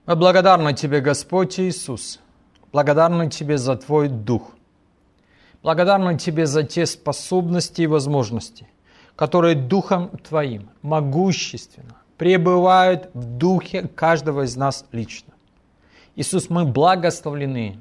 Мы благодарны Тебе, Господь Иисус, благодарны Тебе за Твой Дух, благодарны Тебе за те способности и возможности, которые Духом Твоим могущественно пребывают в Духе каждого из нас лично. Иисус, мы благословлены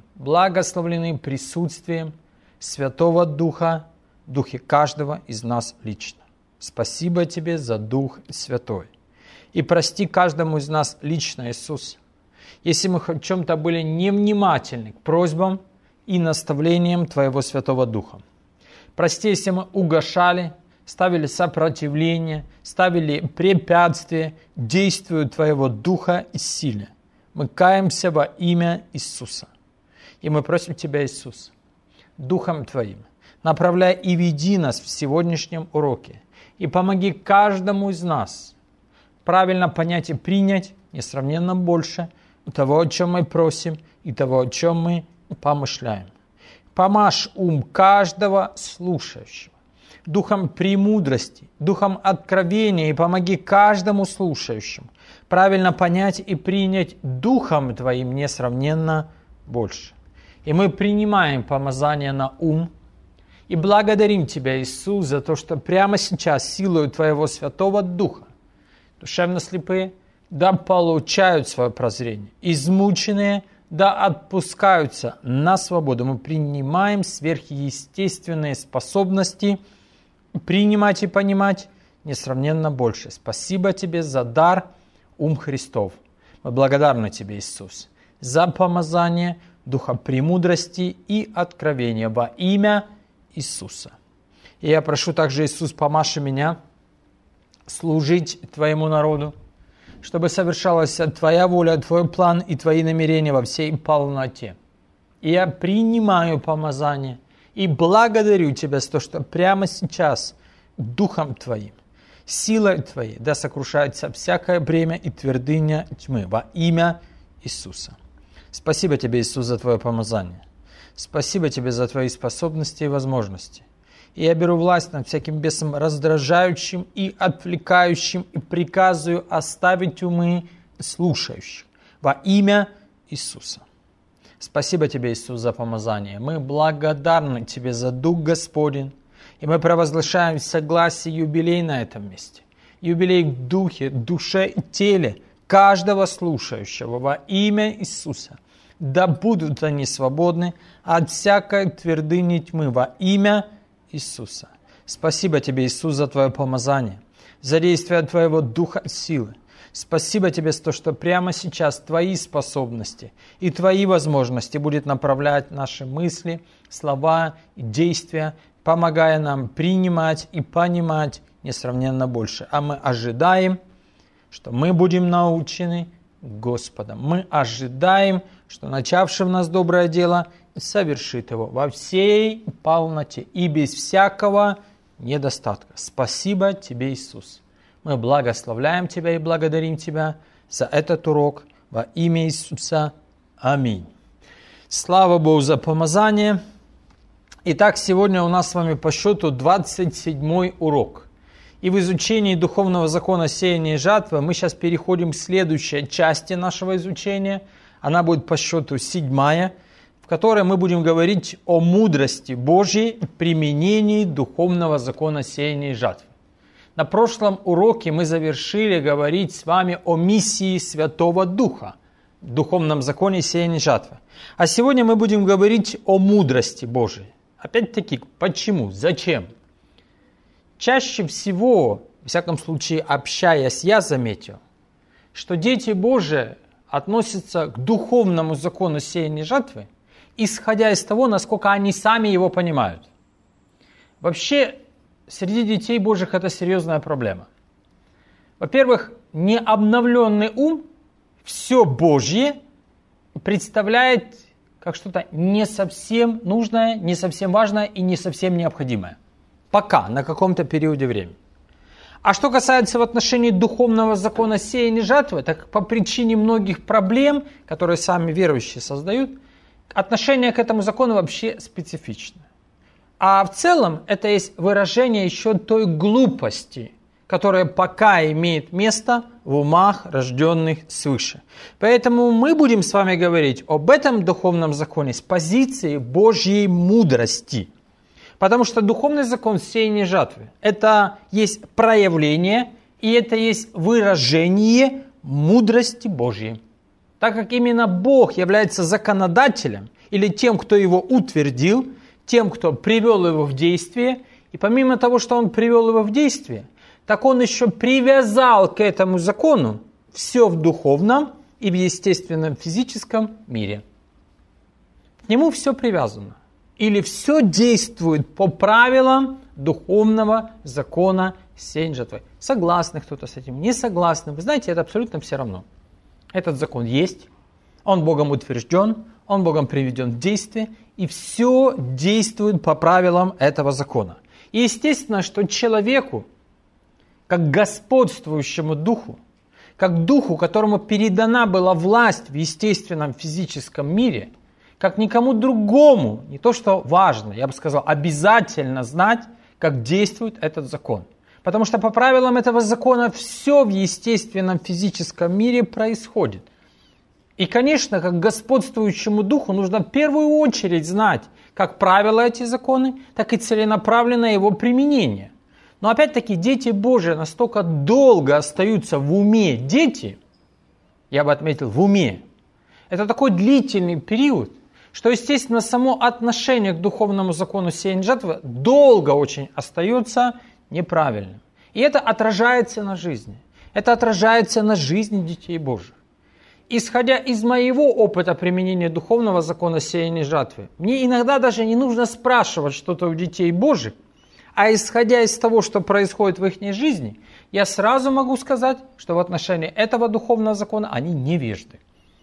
присутствием Святого Духа в Духе каждого из нас лично. Спасибо Тебе за Дух Святой. И прости каждому из нас лично, Иисус, если мы в чем-то были невнимательны к просьбам и наставлениям Твоего Святого Духа. Прости, если мы угошали, ставили сопротивление, ставили препятствия действию Твоего Духа и силе. Мы каемся во имя Иисуса. И мы просим Тебя, Иисус, Духом Твоим, направляй и веди нас в сегодняшнем уроке. И помоги каждому из нас правильно понять и принять несравненно больше того, о чем мы просим, и того, о чем мы помышляем. Помажь ум каждого слушающего духом премудрости, духом откровения, и помоги каждому слушающему правильно понять и принять Духом Твоим несравненно больше. И мы принимаем помазание на ум и благодарим Тебя, Иисус, за то, что прямо сейчас силою Твоего Святого Духа душевно слепые да получают свое прозрение, измученные да отпускаются на свободу. Мы принимаем сверхъестественные способности принимать и понимать несравненно больше. Спасибо Тебе за дар ум Христов. Мы благодарны Тебе, Иисус, за помазание Духа премудрости и откровения во имя Иисуса. И я прошу также, Иисус, помажь меня служить Твоему народу, чтобы совершалась Твоя воля, Твой план и Твои намерения во всей полноте. И я принимаю помазание и благодарю Тебя за то, что прямо сейчас Духом Твоим, силой Твоей да сокрушается всякое бремя и твердыня тьмы во имя Иисуса. Спасибо Тебе, Иисус, за Твое помазание. Спасибо Тебе за Твои способности и возможности. И я беру власть над всяким бесом раздражающим и отвлекающим и приказываю оставить умы слушающих во имя Иисуса. Спасибо Тебе, Иисус, за помазание. Мы благодарны Тебе за Дух Господень. И мы провозглашаем согласие юбилей на этом месте. Юбилей в духе, душе и теле каждого слушающего во имя Иисуса. Да будут они свободны от всякой твердыни тьмы во имя Иисуса. Спасибо Тебе, Иисус, за Твое помазание, за действие Твоего Духа силы. Спасибо Тебе за то, что прямо сейчас Твои способности и Твои возможности будут направлять наши мысли, слова и действия, помогая нам принимать и понимать несравненно больше. А мы ожидаем, что мы будем научены Господом. Мы ожидаем, что начавший в нас доброе дело совершит его во всей полноте и без всякого недостатка. Спасибо Тебе, Иисус. Мы благословляем Тебя и благодарим Тебя за этот урок во имя Иисуса. Аминь. Слава Богу за помазание. Итак, сегодня у нас с вами по счету 27-й урок. И в изучении духовного закона сеяния и жатвы мы сейчас переходим к следующей части нашего изучения. Она будет по счету 7-я, в которой мы будем говорить о мудрости Божьей в применении духовного закона сеяния и жатвы. На прошлом уроке мы завершили говорить с вами о миссии Святого Духа в духовном законе сеяния и жатвы. А сегодня мы будем говорить о мудрости Божьей. Опять-таки, почему? Зачем? Чаще всего, во всяком случае, общаясь, я заметил, что дети Божии относятся к духовному закону сеяния и жатвы, исходя из того, насколько они сами его понимают. Вообще, среди детей Божьих это серьезная проблема. Во-первых, необновленный ум, все Божье, представляет как что-то не совсем нужное, не совсем важное и не совсем необходимое. Пока, на каком-то периоде времени. А что касается в отношении духовного закона сеяния и жатвы, так по причине многих проблем, которые сами верующие создают, отношение к этому закону вообще специфичное. А в целом это есть выражение еще той глупости, которое пока имеет место в умах, рожденных свыше. Поэтому мы будем с вами говорить об этом духовном законе с позиции Божьей мудрости. Потому что духовный закон сеяния жатвы – это есть проявление и это есть выражение мудрости Божьей. Так как именно Бог является законодателем или тем, кто его утвердил, тем, кто привел его в действие, и помимо того, что он привел его в действие, так он еще привязал к этому закону все в духовном и в естественном физическом мире. К нему все привязано. Или все действует по правилам духовного закона сеяния жатвы. Согласны кто-то с этим, не согласны. Вы знаете, это абсолютно все равно. Этот закон есть, он Богом утвержден, он Богом приведен в действие, и все действует по правилам этого закона. И естественно, что человеку, как господствующему духу, как духу, которому передана была власть в естественном физическом мире, как никому другому, не то что важно, я бы сказал, обязательно знать, как действует этот закон. Потому что по правилам этого закона все в естественном физическом мире происходит. И, конечно, как господствующему духу нужно в первую очередь знать как правила эти законы, так и целенаправленное его применение. Но опять-таки дети Божии настолько долго остаются в уме дети, я бы отметил, в уме. Это такой длительный период, что, естественно, само отношение к духовному закону сеяния жатвы долго очень остается неправильным. И это отражается на жизни. Это отражается на жизни детей Божьих. Исходя из моего опыта применения духовного закона сеяния жатвы, мне иногда даже не нужно спрашивать что-то у детей Божьих, а исходя из того, что происходит в их жизни, я сразу могу сказать, что в отношении этого духовного закона они невежды.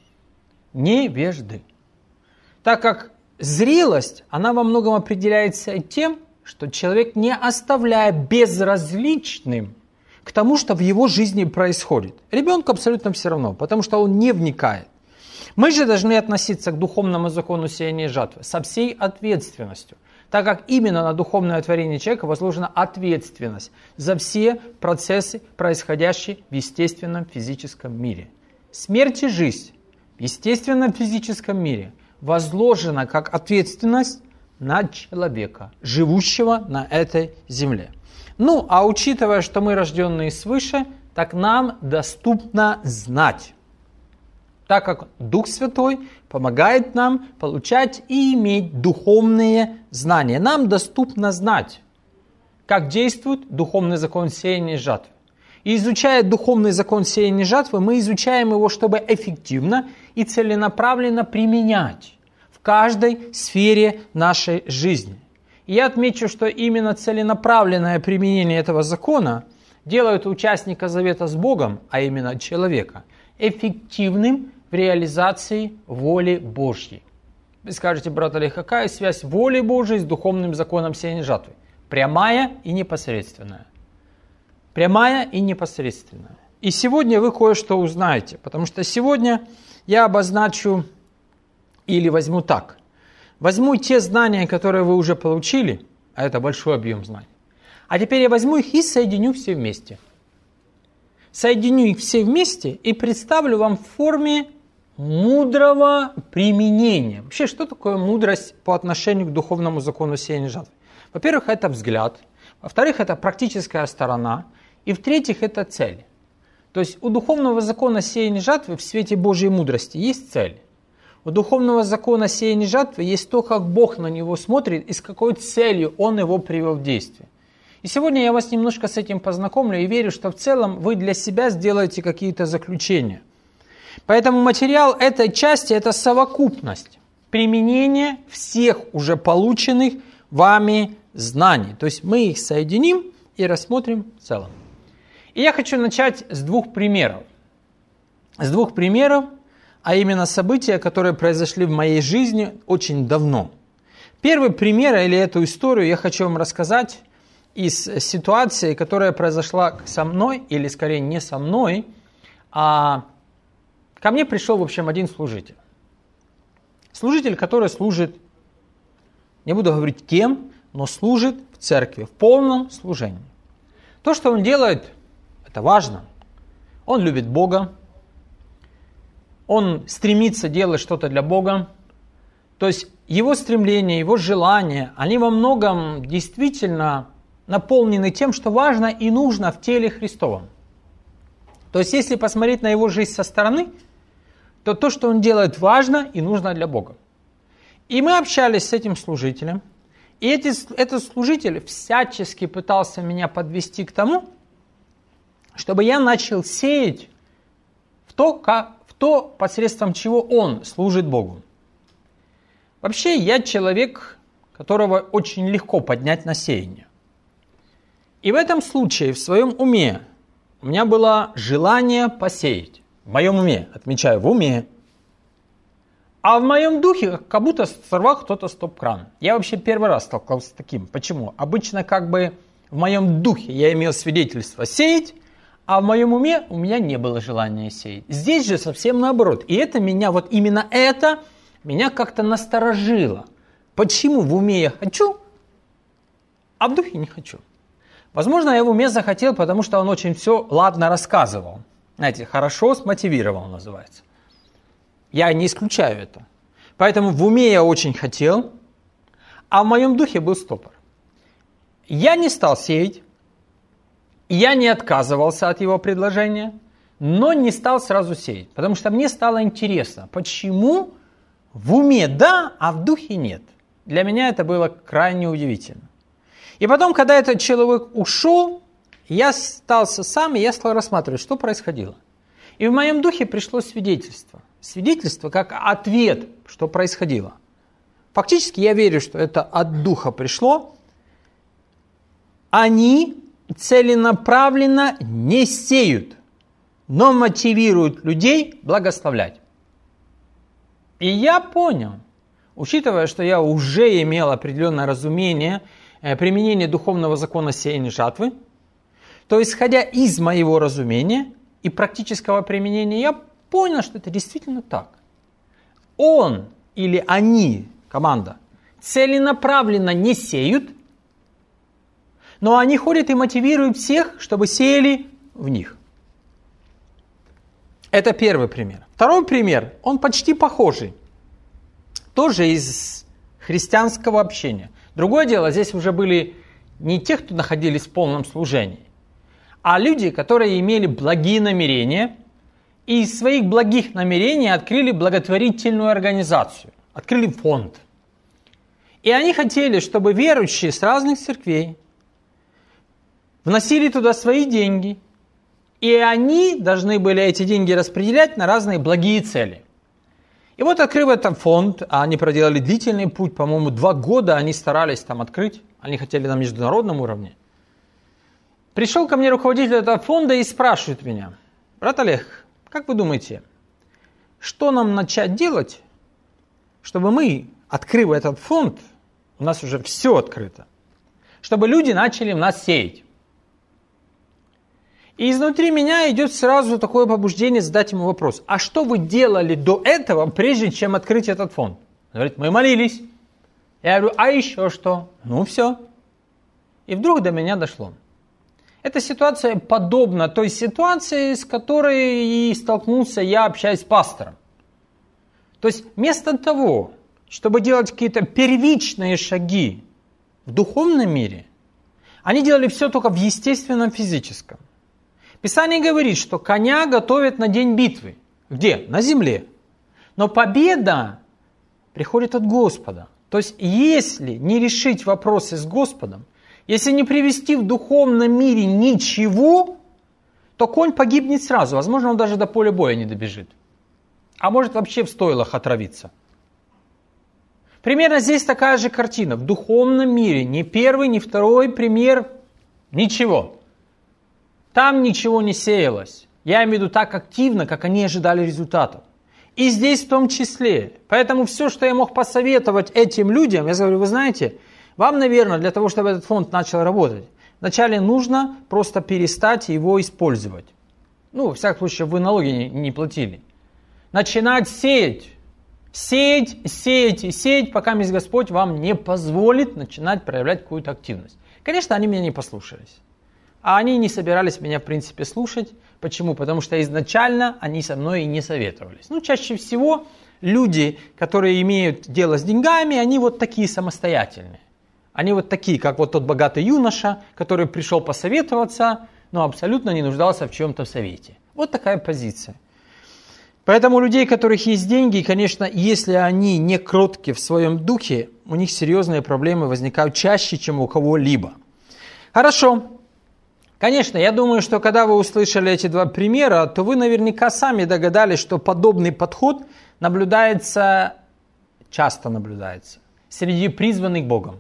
Невежды. Так как зрелость, она во многом определяется тем, что человек не оставляет безразличным к тому, что в его жизни происходит. Ребенку абсолютно все равно, потому что он не вникает. Мы же должны относиться к духовному закону сеяния жатвы со всей ответственностью, так как именно на духовное творение человека возложена ответственность за все процессы, происходящие в естественном физическом мире. Смерть и жизнь в естественном физическом мире возложена как ответственность на человека, живущего на этой земле. Ну, а учитывая, что мы рожденные свыше, так нам доступно знать, так как Дух Святой помогает нам получать и иметь духовные знания. Нам доступно знать, как действует духовный закон сеяния жатвы. И изучая духовный закон сеяния жатвы, мы изучаем его, чтобы эффективно и целенаправленно применять в каждой сфере нашей жизни. И я отмечу, что именно целенаправленное применение этого закона делает участника завета с Богом, а именно человека, эффективным в реализации воли Божьей. Вы скажете, брат Олег, какая связь воли Божьей с духовным законом сеяния жатвы? Прямая и непосредственная. Прямая и непосредственная. И сегодня вы кое-что узнаете, потому что сегодня я обозначу или возьму так. Возьму те знания, которые вы уже получили, а это большой объем знаний, а теперь я возьму их и соединю все вместе. Соединю их все вместе и представлю вам в форме мудрого применения. Вообще, что такое мудрость по отношению к духовному закону сеяния жатвы? Во-первых, это взгляд. Во-вторых, это практическая сторона. И в-третьих, это цель. То есть у духовного закона сеяния жатвы в свете Божьей мудрости есть цель. У духовного закона сеяния жатвы есть то, как Бог на него смотрит и с какой целью Он его привел в действие. И сегодня я вас немножко с этим познакомлю и верю, что в целом вы для себя сделаете какие-то заключения. Поэтому материал этой части – это совокупность применения всех уже полученных вами знаний. То есть мы их соединим и рассмотрим в целом. И я хочу начать с двух примеров. С двух примеров, а именно события, которые произошли в моей жизни очень давно. Первый пример, или эту историю, я хочу вам рассказать из ситуации, которая произошла со мной, или скорее не со мной, а ко мне пришел, в общем, один служитель. Служитель, который служит, не буду говорить кем, но служит в церкви, в полном служении. То, что он делает, это важно. Он любит Бога. Он стремится делать что-то для Бога. То есть его стремления, его желания, они во многом действительно наполнены тем, что важно и нужно в теле Христовом. То есть если посмотреть на его жизнь со стороны, то то, что он делает, важно и нужно для Бога. И мы общались с этим служителем. И этот служитель всячески пытался меня подвести к тому, чтобы я начал сеять в то, посредством чего он служит Богу. Вообще, я человек, которого очень легко поднять на сеяние. И в этом случае, в своем уме, у меня было желание посеять. В моем уме, отмечаю, в уме. А в моем духе, как будто сорвал кто-то стоп-кран. Я вообще первый раз столкнулся с таким. Почему? Обычно как бы в моем духе я имел свидетельство сеять, а в моем уме у меня не было желания сеять. Здесь же совсем наоборот. И это меня, вот именно это, меня как-то насторожило. Почему в уме я хочу, а в духе не хочу? Возможно, я в уме захотел, потому что он очень все ладно рассказывал. Знаете, хорошо смотивировал, называется. Я не исключаю это. Поэтому в уме я очень хотел, а в моем духе был стопор. Я не стал сеять, я не отказывался от его предложения, но не стал сразу сеять, потому что мне стало интересно, почему в уме да, а в духе нет. Для меня это было крайне удивительно. И потом, когда этот человек ушел, я остался сам, и я стал рассматривать, что происходило. И в моем духе пришло свидетельство. Свидетельство как ответ, что происходило. Фактически я верю, что это от духа пришло. Они целенаправленно не сеют, но мотивируют людей благословлять. И я понял, учитывая, что я уже имел определенное разумение применения духовного закона сеяния жатвы, то исходя из моего разумения и практического применения, я понял, что это действительно так. Он или они, команда, целенаправленно не сеют, но они ходят и мотивируют всех, чтобы сеяли в них. Это первый пример. Второй пример, он почти похожий. Тоже из христианского общения. Другое дело, здесь уже были не те, кто находились в полном служении, а люди, которые имели благие намерения, и из своих благих намерений открыли благотворительную организацию, открыли фонд. И они хотели, чтобы верующие с разных церквей вносили туда свои деньги, и они должны были эти деньги распределять на разные благие цели. И вот, открыв этот фонд, они проделали длительный путь, по-моему, 2 года они старались там открыть, они хотели на международном уровне. Пришел ко мне руководитель этого фонда и спрашивает меня: брат Олег, как вы думаете, что нам начать делать, чтобы мы, открыв этот фонд, у нас уже все открыто, чтобы люди начали в нас сеять? И изнутри меня идет сразу такое побуждение задать ему вопрос: а что вы делали до этого, прежде чем открыть этот фонд? Он говорит: мы молились. Я говорю: а еще что? Ну все. И вдруг до меня дошло. Эта ситуация подобна той ситуации, с которой и столкнулся я, общаясь с пастором. То есть вместо того, чтобы делать какие-то первичные шаги в духовном мире, они делали все только в естественном физическом. Писание говорит, что коня готовят на день битвы. Где? На земле. Но победа приходит от Господа. То есть, если не решить вопросы с Господом, если не привести в духовном мире ничего, то конь погибнет сразу. Возможно, он даже до поля боя не добежит. А может вообще в стойлах отравиться. Примерно здесь такая же картина. В духовном мире ни первый, ни второй пример, ничего. Там ничего не сеялось. Я имею в виду так активно, как они ожидали результатов. И здесь в том числе. Поэтому все, что я мог посоветовать этим людям, я говорю: вы знаете, вам, наверное, для того, чтобы этот фонд начал работать, вначале нужно просто перестать его использовать. Ну, во всяком случае, вы налоги не платили. Начинать сеять. Сеять, сеять и сеять, пока Господь вам не позволит начинать проявлять какую-то активность. Конечно, они меня не послушались. А они не собирались меня, в принципе, слушать. Почему? Потому что изначально они со мной и не советовались. Чаще всего люди, которые имеют дело с деньгами, они вот такие самостоятельные. Они вот такие, как вот тот богатый юноша, который пришел посоветоваться, но абсолютно не нуждался в чем-то совете. Вот такая позиция. Поэтому у людей, у которых есть деньги, конечно, если они не кротки в своем духе, у них серьезные проблемы возникают чаще, чем у кого-либо. Хорошо. Конечно, я думаю, что когда вы услышали эти два примера, то вы наверняка сами догадались, что подобный подход часто наблюдается среди призванных Богом.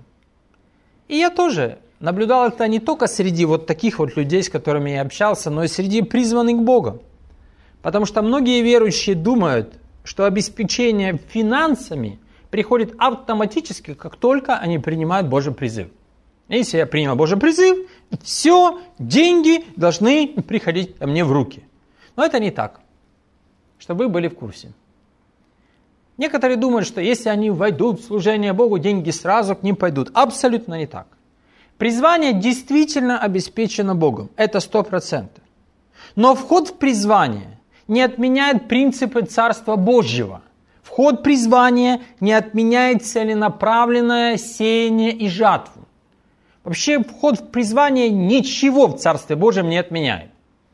И я тоже наблюдал это не только среди вот таких вот людей, с которыми я общался, но и среди призванных Богом. Потому что многие верующие думают, что обеспечение финансами приходит автоматически, как только они принимают Божий призыв. Если я принял Божий призыв, все, деньги должны приходить ко мне в руки. Но это не так, чтобы вы были в курсе. Некоторые думают, что если они войдут в служение Богу, деньги сразу к ним пойдут. Абсолютно не так. Призвание действительно обеспечено Богом. Это 100%. Но вход в призвание не отменяет принципы Царства Божьего. Вход в призвание не отменяет целенаправленное сеяние и жатву. Вообще вход в призвание ничего в Царстве Божьем не отменяет.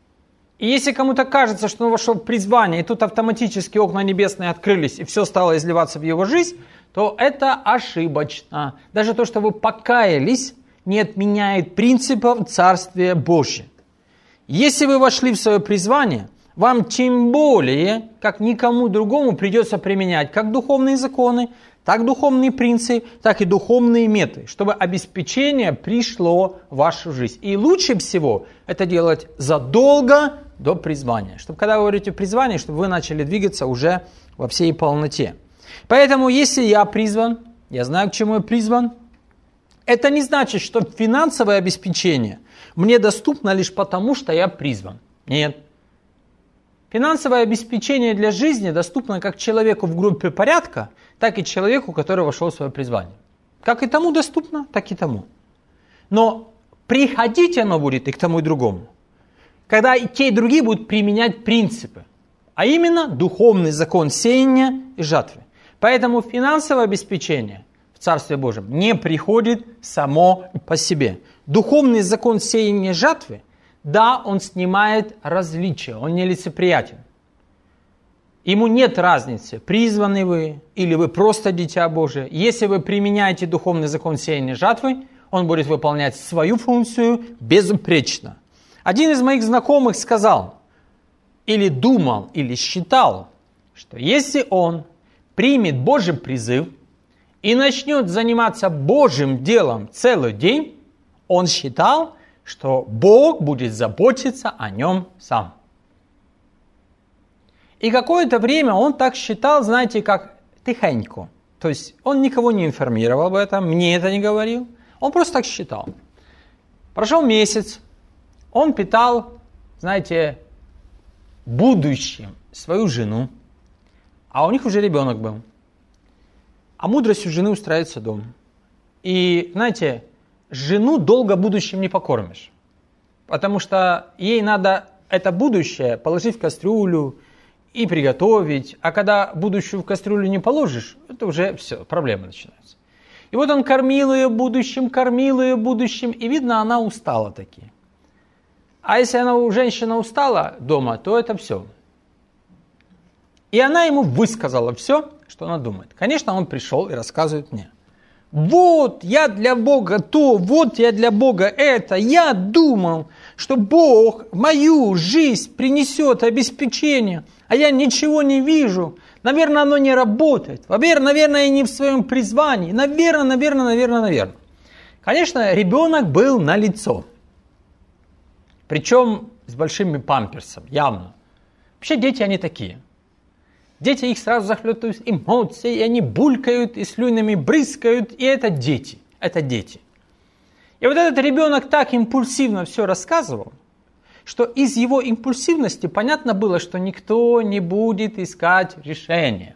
И если кому-то кажется, что он вошел в призвание, и тут автоматически окна небесные открылись, и все стало изливаться в его жизнь, то это ошибочно. Даже то, что вы покаялись, не отменяет принципов Царствия Божьего. Если вы вошли в свое призвание, вам тем более, как никому другому, придется применять как духовные законы, так духовные принципы, так и духовные методы, чтобы обеспечение пришло в вашу жизнь. И лучше всего это делать задолго до призвания. Чтобы когда вы говорите призвание, чтобы вы начали двигаться уже во всей полноте. Поэтому, если я призван, я знаю, к чему я призван, это не значит, что финансовое обеспечение мне доступно лишь потому, что я призван. Нет. Финансовое обеспечение для жизни доступно как человеку в группе порядка, так и человеку, который вошел в свое призвание. Как и тому доступно, так и тому. Но приходить оно будет и к тому, и другому, когда и те, и другие будут применять принципы, а именно духовный закон сеяния и жатвы. Поэтому финансовое обеспечение в Царстве Божьем не приходит само по себе. Духовный закон сеяния и жатвы, да, он снимает различия, он нелицеприятен. Ему нет разницы, призваны вы или вы просто дитя Божие. Если вы применяете духовный закон сеяния и жатвы, он будет выполнять свою функцию безупречно. Один из моих знакомых сказал, или думал, или считал, что если он примет Божий призыв и начнет заниматься Божьим делом целый день, он считал, что Бог будет заботиться о нем сам. И какое-то время он так считал, знаете, как тихонько. То есть он никого не информировал об этом, мне это не говорил. Он просто так считал. Прошел месяц, он питал, знаете, будущим свою жену, а у них уже ребенок был. А мудростью жены устраивается дом. И, знаете, жену долго будущим не покормишь, потому что ей надо это будущее положить в кастрюлю и приготовить, а когда будущую в кастрюлю не положишь, это уже все, проблемы начинаются. И вот он кормил ее будущим, и видно, она устала таки. А если женщина устала дома, то это все. И она ему высказала все, что она думает. Конечно, он пришел и рассказывает мне. Вот я для Бога то, вот я для Бога это. Я думал, что Бог в мою жизнь принесет обеспечение, а я ничего не вижу. Наверное, оно не работает. Наверное, я не в своем призвании. Наверное. Конечно, ребенок был налицо. Причем с большими памперсом, явно. Вообще дети, они такие. Дети, их сразу захлестывают эмоции, и они булькают, и слюнями брызгают, и это дети. Это дети. И вот этот ребенок так импульсивно все рассказывал, что из его импульсивности понятно было, что никто не будет искать решения.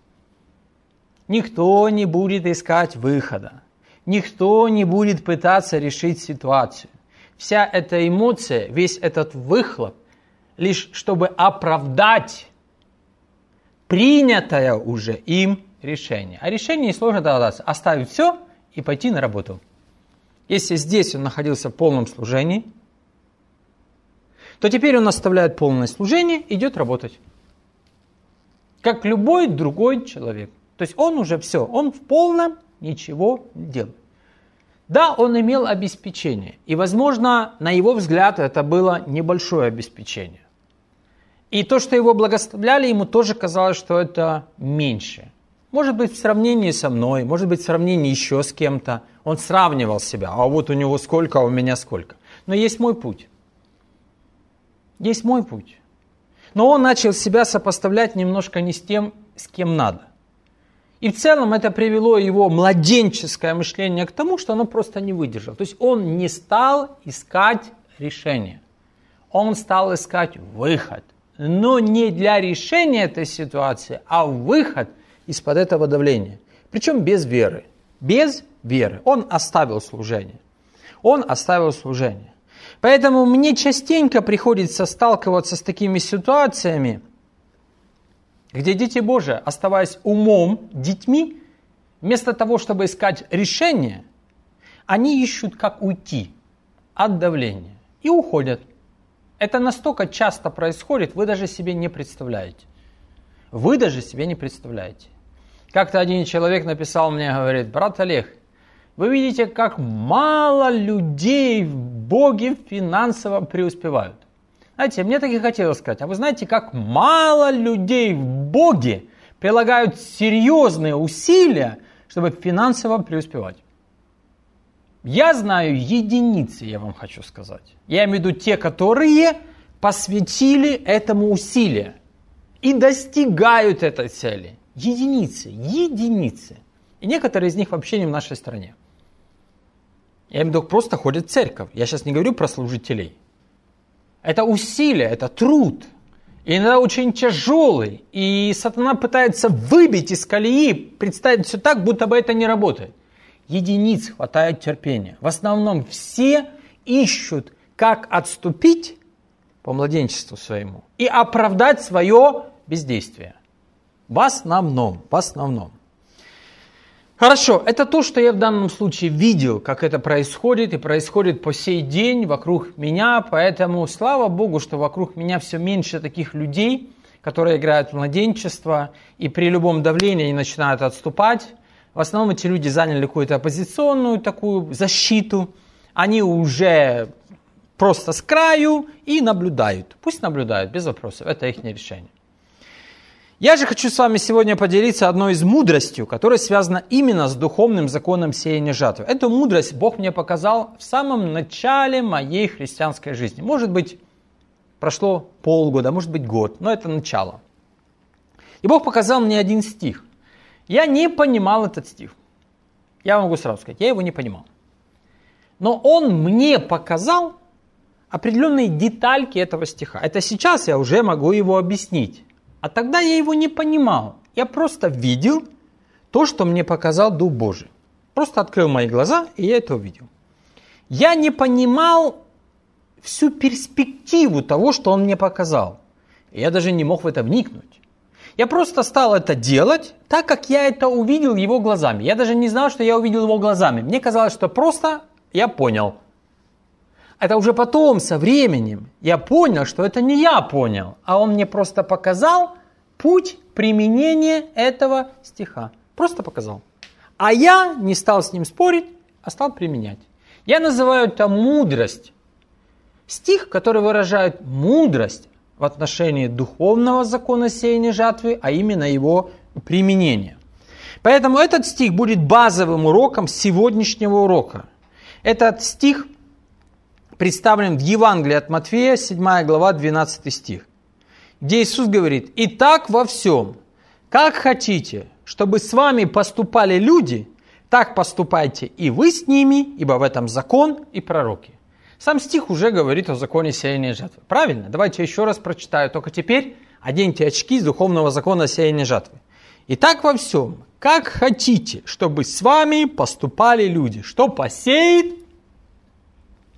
Никто не будет искать выхода. Никто не будет пытаться решить ситуацию. вся эта эмоция, весь этот выхлоп, лишь чтобы оправдать принятое уже им решение. А решение несложно догадаться. Оставить все и пойти на работу. Если здесь он находился в полном служении, то теперь он оставляет полное служение и идет работать. Как любой другой человек. То есть он уже все, он в полном ничего не делает. Да, он имел обеспечение. И, возможно, на его взгляд это было небольшое обеспечение. И то, что его благословляли, ему тоже казалось, что это меньше. Может быть, в сравнении со мной, может быть, в сравнении еще с кем-то. Он сравнивал себя. А вот у него сколько, а у меня сколько. Но есть мой путь. Есть мой путь. Но он начал себя сопоставлять немножко не с тем, с кем надо. И в целом это привело его младенческое мышление к тому, что оно просто не выдержало. То есть он не стал искать решение. Он стал искать выход. Но не для решения этой ситуации, а выход из-под этого давления. Причем без веры. Без веры. Он оставил служение. Он оставил служение. Поэтому мне частенько приходится сталкиваться с такими ситуациями, где дети Божии, оставаясь умом, детьми, вместо того, чтобы искать решение, они ищут, как уйти от давления и уходят. Это настолько часто происходит, вы даже себе не представляете. Вы даже себе не представляете. Как-то один человек написал мне, говорит: брат Олег, вы видите, как мало людей в Боге финансово преуспевают. Знаете, мне так и хотелось сказать, а вы знаете, как мало людей в Боге прилагают серьезные усилия, чтобы финансово преуспевать. Я знаю единицы, я вам хочу сказать. Я имею в виду те, которые посвятили этому усилия и достигают этой цели. Единицы, единицы. И некоторые из них вообще не в нашей стране. Я имею в виду, просто ходят в церковь. Я сейчас не говорю про служителей. Это усилие, это труд. И иногда очень тяжелый. И сатана пытается выбить из колеи, представить все так, будто бы это не работает. Единиц хватает терпения. В основном все ищут, как отступить по младенчеству своему и оправдать свое бездействие. В основном. Хорошо, это то, что я в данном случае видел, как это происходит, и происходит по сей день вокруг меня, поэтому слава Богу, что вокруг меня все меньше таких людей, которые играют в младенчество, и при любом давлении они начинают отступать. В основном эти люди заняли какую-то оппозиционную такую защиту, они уже просто с краю и наблюдают. Пусть наблюдают, без вопросов, это их решение. Я же хочу с вами сегодня поделиться одной из мудростью, которая связана именно с духовным законом сеяния жатвы. Эту мудрость Бог мне показал в самом начале моей христианской жизни. Может быть, прошло полгода, может быть, год, но это начало. И Бог показал мне один стих. Я не понимал этот стих. Я могу сразу сказать, я его не понимал. Но Он мне показал определенные детальки этого стиха. Это сейчас я уже могу его объяснить. А тогда я его не понимал. Я просто видел то, что мне показал Дух Божий. Просто открыл мои глаза, и я это увидел. Я не понимал всю перспективу того, что он мне показал. Я даже не мог в это вникнуть. Я просто стал это делать, так как я это увидел его глазами. Я даже не знал, что я увидел его глазами. Мне казалось, что просто я понял. Это уже потом, со временем, я понял, что это не я понял, а он мне просто показал путь применения этого стиха. Просто показал. А я не стал с ним спорить, а стал применять. Я называю это мудрость. Стих, который выражает мудрость в отношении духовного закона сеяния жатвы, а именно его применения. Поэтому этот стих будет базовым уроком сегодняшнего урока. Этот стих представлен в Евангелии от Матфея, 7 глава, 12 стих, где Иисус говорит: «Итак во всем, как хотите, чтобы с вами поступали люди, так поступайте и вы с ними, ибо в этом закон и пророки». Сам стих уже говорит о законе сеяния жатвы. Правильно? Давайте еще раз прочитаю. Только теперь оденьте очки с духовного закона сеяния жатвы. «Итак во всем, как хотите, чтобы с вами поступали люди, что посеет,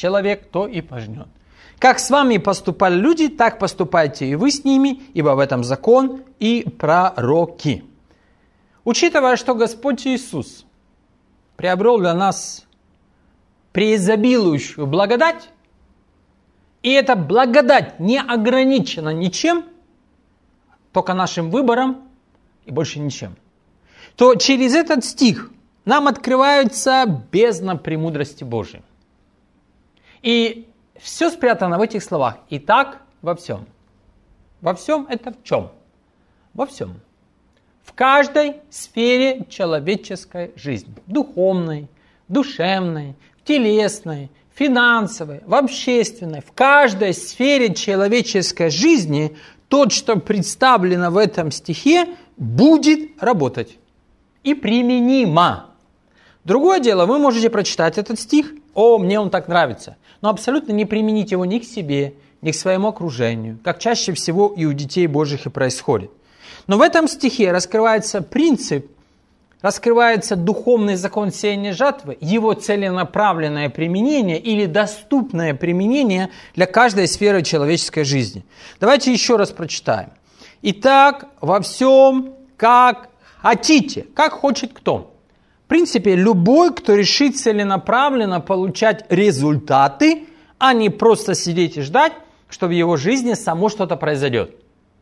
человек, то и пожнет. Как с вами поступали люди, так поступайте и вы с ними, ибо в этом закон и пророки. Учитывая, что Господь Иисус приобрел для нас преизобилующую благодать, и эта благодать не ограничена ничем, только нашим выбором и больше ничем, то через этот стих нам открывается бездна премудрости Божией. И все спрятано в этих словах. Итак, во всем. Во всем это в чем? Во всем. В каждой сфере человеческой жизни. Духовной, душевной, телесной, финансовой, в общественной. В каждой сфере человеческой жизни тот, что представлено в этом стихе, будет работать. И применимо. Другое дело, вы можете прочитать этот стих, мне он так нравится, но абсолютно не применить его ни к себе, ни к своему окружению, как чаще всего и у детей Божьих и происходит. Но в этом стихе раскрывается принцип, раскрывается духовный закон сеяния жатвы, его целенаправленное применение или доступное применение для каждой сферы человеческой жизни. Давайте еще раз прочитаем. Итак, во всем, как хотите, как хочет кто. В принципе, любой, кто решит целенаправленно получать результаты, а не просто сидеть и ждать, что в его жизни само что-то произойдет.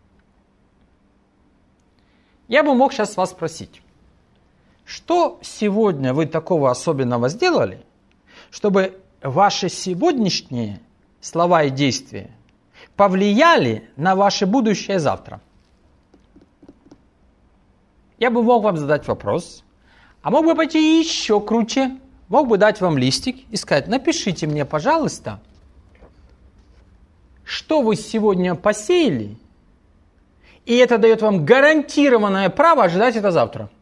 Я бы мог сейчас вас спросить, что сегодня вы такого особенного сделали, чтобы ваши сегодняшние слова и действия повлияли на ваше будущее завтра? Я бы мог вам задать вопрос, а мог бы пойти еще круче, мог бы дать вам листик и сказать: напишите мне, пожалуйста, что вы сегодня посеяли, и это дает вам гарантированное право ожидать это завтра.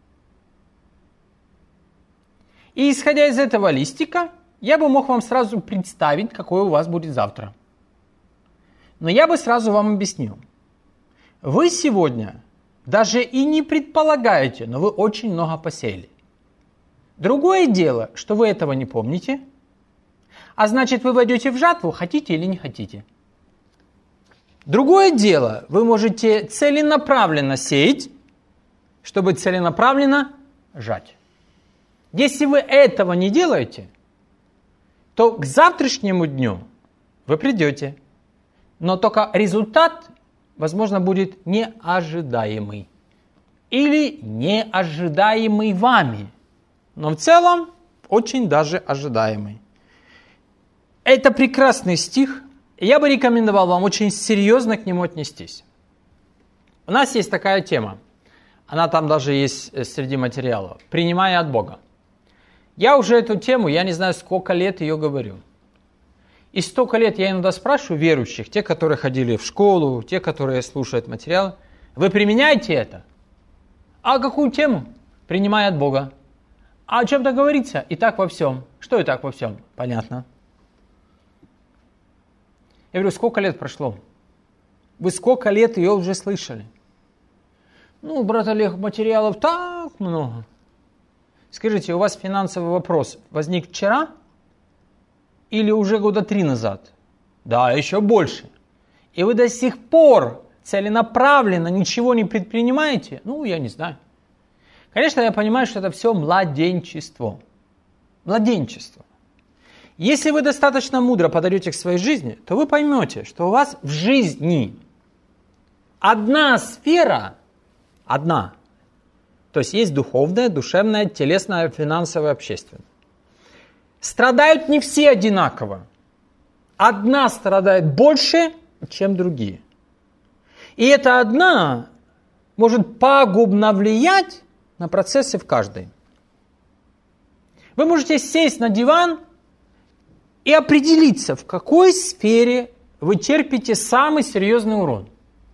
И исходя из этого листика, я бы мог вам сразу представить, какое у вас будет завтра. Но я бы сразу вам объяснил. Вы сегодня даже и не предполагаете, но вы очень много посеяли. Другое дело, что вы этого не помните, а значит, вы войдете в жатву, хотите или не хотите. Другое дело, вы можете целенаправленно сеять, чтобы целенаправленно жать. Если вы этого не делаете, то к завтрашнему дню вы придете, но только результат, возможно, будет неожидаемый или неожидаемый вами, но в целом очень даже ожидаемый. Это прекрасный стих, и я бы рекомендовал вам очень серьезно к нему отнестись. У нас есть такая тема, она там даже есть среди материалов, принимая от Бога. Я уже эту тему, я не знаю, сколько лет ее говорю. И столько лет я иногда спрашиваю верующих, те, которые ходили в школу, те, которые слушают материал, вы применяете это? А какую тему? Принимая от Бога. А о чем-то говорится? И так во всем. Что и так во всем? Понятно. Я говорю, сколько лет прошло? Вы сколько лет ее уже слышали? Брат Олег, материалов так много. Скажите, у вас финансовый вопрос возник вчера или уже года 3 назад? Да, еще больше. И вы до сих пор целенаправленно ничего не предпринимаете? Я не знаю. Конечно, я понимаю, что это все младенчество. Младенчество. Если вы достаточно мудро подойдете к своей жизни, то вы поймете, что у вас в жизни одна сфера, одна. То есть есть духовная, душевная, телесная, финансовая, общественная. Страдают не все одинаково. Одна страдает больше, чем другие. И эта одна может пагубно влиять на процессы в каждой. Вы можете сесть на диван и определиться, в какой сфере вы терпите самый серьезный урон.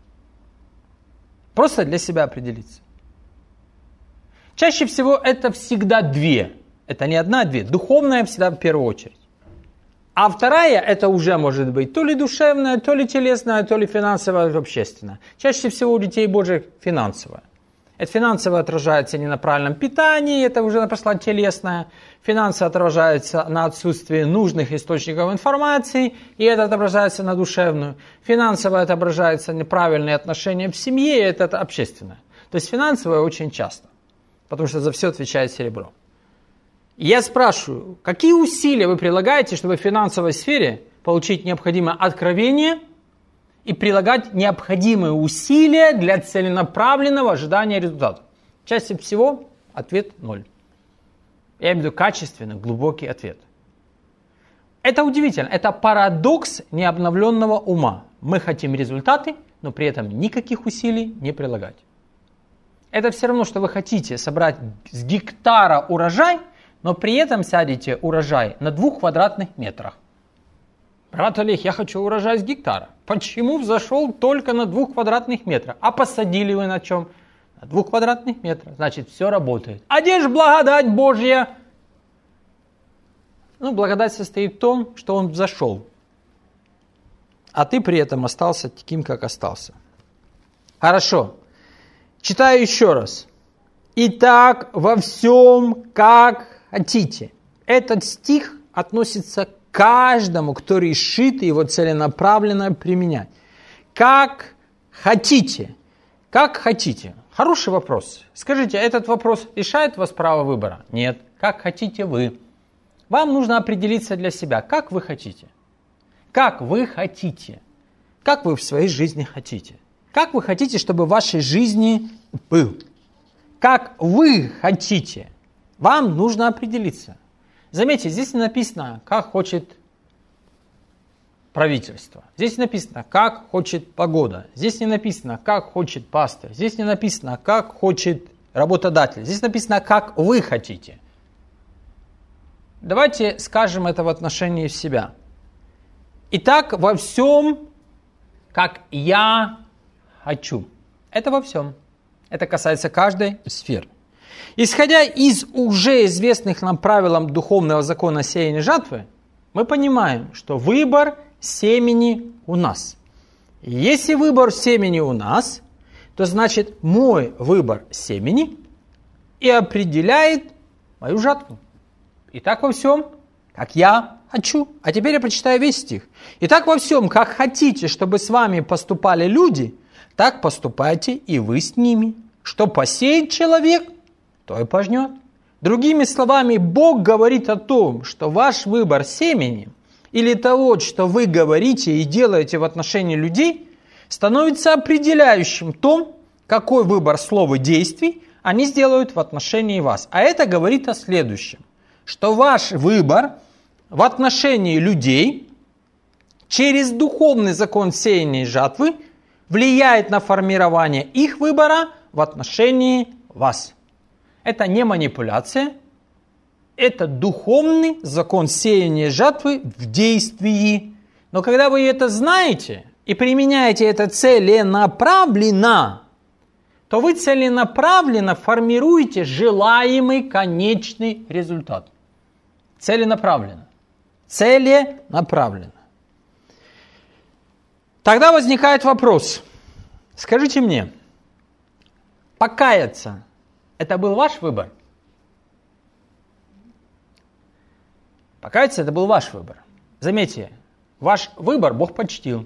Просто для себя определиться. Чаще всего это всегда 2. Это не 1, а 2. Духовная всегда в первую очередь. А вторая, это уже может быть то ли душевная, то ли телесная, то ли финансовая, общественная. Чаще всего у детей Божьих финансовая. Это финансово отражается не на правильном питании, это уже пошла телесная. Финансово отражается на отсутствии нужных источников информации, и это отображается на душевную. Финансово отображается неправильные отношения в семье, и это общественное. То есть финансовое очень часто, потому что за все отвечает серебро. И я спрашиваю, какие усилия вы прилагаете, чтобы в финансовой сфере получить необходимое откровение и прилагать необходимые усилия для целенаправленного ожидания результата? Чаще всего ответ 0. Я имею в виду качественный, глубокий ответ. Это удивительно, это парадокс необновленного ума. Мы хотим результаты, но при этом никаких усилий не прилагать. Это все равно, что вы хотите собрать с гектара урожай, но при этом садите урожай на 2 квадратных метрах. Брат Олег, я хочу урожай с гектара. Почему взошел только на 2 квадратных метрах? А посадили вы на чем? На 2 квадратных метрах. Значит, все работает. А где же благодать Божья? Благодать состоит в том, что он взошел. А ты при этом остался таким, как остался. Хорошо. Читаю еще раз. Итак, во всем, как хотите. Этот стих относится к каждому, кто решит его целенаправленно применять. Как хотите. Как хотите. Хороший вопрос. Скажите, этот вопрос лишает вас права выбора? Нет. Как хотите вы. Вам нужно определиться для себя, как вы хотите. Как вы хотите. Как вы в своей жизни хотите. Как вы хотите, чтобы в вашей жизни был. Как вы хотите. Вам нужно определиться. Заметьте, здесь не написано, как хочет правительство. Здесь не написано, как хочет погода. Здесь не написано, как хочет пастор. Здесь не написано, как хочет работодатель. Здесь написано, как вы хотите. Давайте скажем это в отношении себя. Итак, во всем, как я хочу. Это во всем. Это касается каждой сферы. Исходя из уже известных нам правил духовного закона сеяния и жатвы, мы понимаем, что выбор семени у нас. И если выбор семени у нас, то значит мой выбор семени и определяет мою жатву. Итак, во всем, как я хочу. А теперь я прочитаю весь стих. Итак, во всем, как хотите, чтобы с вами поступали люди, так поступайте и вы с ними. Что посеет человек, то и пожнет. Другими словами, Бог говорит о том, что ваш выбор семени или того, что вы говорите и делаете в отношении людей, становится определяющим том, какой выбор слов и действий они сделают в отношении вас. А это говорит о следующем, что ваш выбор в отношении людей через духовный закон сеяния и жатвы влияет на формирование их выбора в отношении вас. Это не манипуляция, это духовный закон сеяния и жатвы в действии. Но когда вы это знаете и применяете это целенаправленно, то вы целенаправленно формируете желаемый конечный результат. Целенаправленно. Целенаправленно. Тогда возникает вопрос. Скажите мне, покаяться – это был ваш выбор? Покаяться – это был ваш выбор. Заметьте, ваш выбор Бог почтил.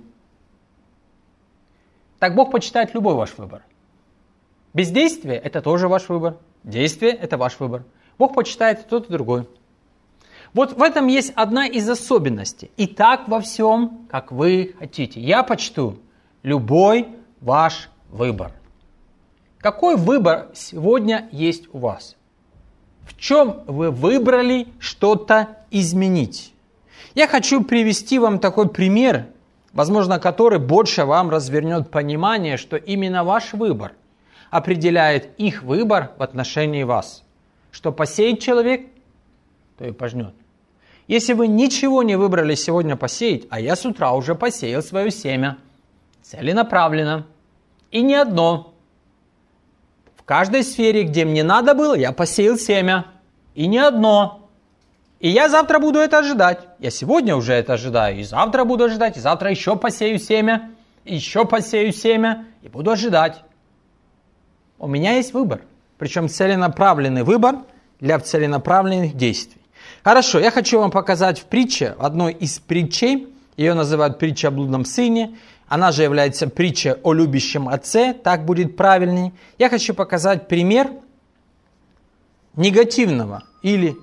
Так Бог почитает любой ваш выбор. Бездействие – это тоже ваш выбор. Действие – это ваш выбор. Бог почитает и тот, и другой. Вот в этом есть одна из особенностей. И так во всем, как вы хотите. Я почту любой ваш выбор. Какой выбор сегодня есть у вас? В чем вы выбрали что-то изменить? Я хочу привести вам такой пример, возможно, который больше вам развернет понимание, что именно ваш выбор определяет их выбор в отношении вас. Что посеет человек, то и пожнет. Если вы ничего не выбрали сегодня посеять, а я с утра уже посеял свое семя, целенаправленно, и не одно. В каждой сфере, где мне надо было, я посеял семя, и не одно. И я завтра буду это ожидать. Я сегодня уже это ожидаю, и завтра буду ожидать, и завтра еще посею семя, и еще посею семя, и буду ожидать. у меня есть выбор. Причем целенаправленный выбор для целенаправленных действий. Хорошо, я хочу вам показать в притче, одной из притчей, ее называют притча о блудном сыне, она же является притчей о любящем отце, так будет правильней. Я хочу показать пример негативного или...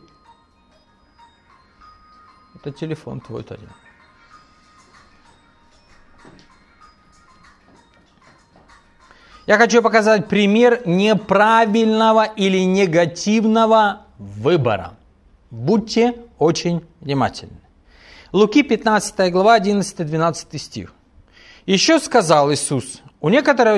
Это телефон твой, Татьяна. Я хочу показать пример неправильного или негативного выбора. Будьте очень внимательны. Луки 15 глава 11-12 стих. Еще сказал Иисус, у некоторого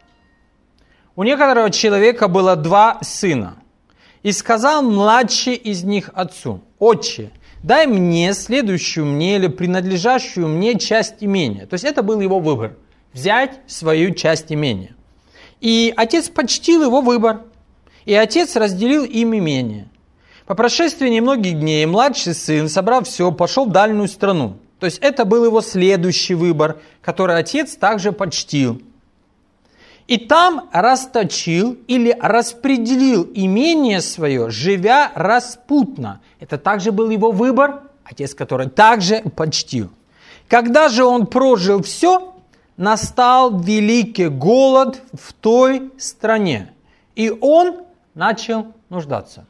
человека было 2 сына. И сказал младший из них отцу: «Отче, дай мне следующую мне или принадлежащую мне часть имения». То есть это был его выбор. Взять свою часть имения. И отец почтил его выбор. И отец разделил им имение. По прошествии немногих дней младший сын, собрав все, пошел в дальнюю страну. То есть это был его следующий выбор, который отец также почтил. И там расточил или распределил имение свое, живя распутно. Это также был его выбор, отец, который также почтил. Когда же он прожил все, настал великий голод в той стране. И он начал нуждаться.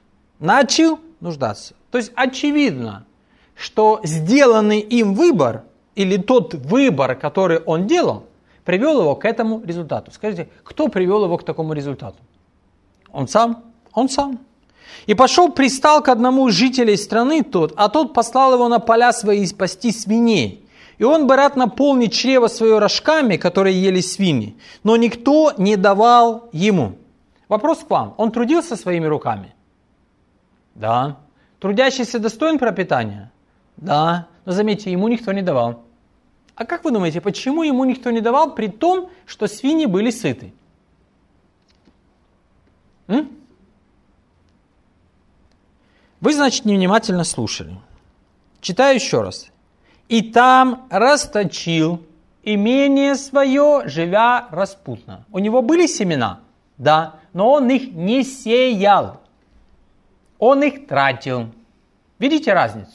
То есть очевидно, что сделанный им выбор, или тот выбор, который он делал, привел его к этому результату. Скажите, кто привел его к такому результату? Он сам. И пошел, пристал к одному из жителей страны а тот послал его на поля свои спасти свиней. И он бы рад наполнить чрево свое рожками, которые ели свиньи, но никто не давал ему. Вопрос к вам. Он трудился своими руками? Да. Трудящийся достоин пропитания? Да. Но заметьте, ему никто не давал. А как вы думаете, почему ему никто не давал, при том, что свиньи были сыты? Вы, значит, невнимательно слушали. Читаю еще раз. «И там расточил имение свое, живя распутно». У него были семена? Да. Но он их не сеял. Он их тратил. Видите разницу?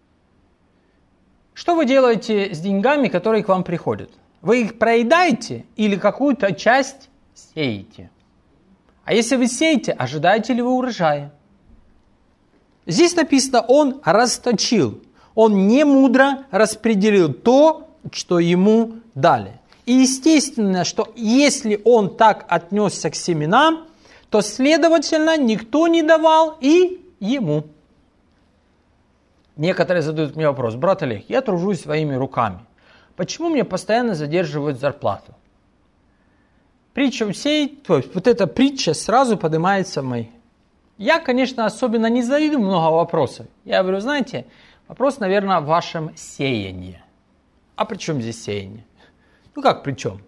Что вы делаете с деньгами, которые к вам приходят? Вы их проедаете или какую-то часть сеете? А если вы сеете, ожидаете ли вы урожая? Здесь написано, он расточил. Он не мудро распределил то, что ему дали. И естественно, что если он так отнесся к семенам, то, следовательно, никто не давал и ему. Некоторые задают мне вопрос: брат Олег, я тружусь своими руками. Почему мне постоянно задерживают зарплату? Притча вот эта притча сразу поднимается в моей. Я, конечно, особенно не задаю много вопросов. Я говорю, знаете, вопрос, наверное, в вашем сеянии. А при чем здесь сеяние? Ну как при чем?